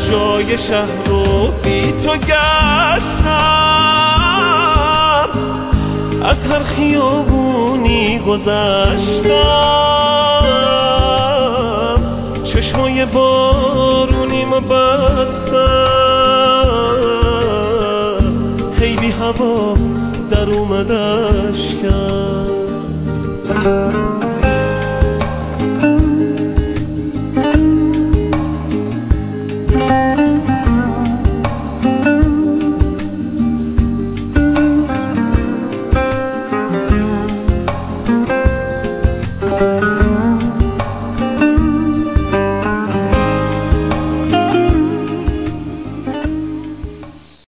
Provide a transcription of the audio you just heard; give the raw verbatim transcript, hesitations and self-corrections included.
جای شهر رو بی تو گشتم، از هر خیابونی گذشتم، چشمای بارونیمو بستم، خیلی هوا در اومدش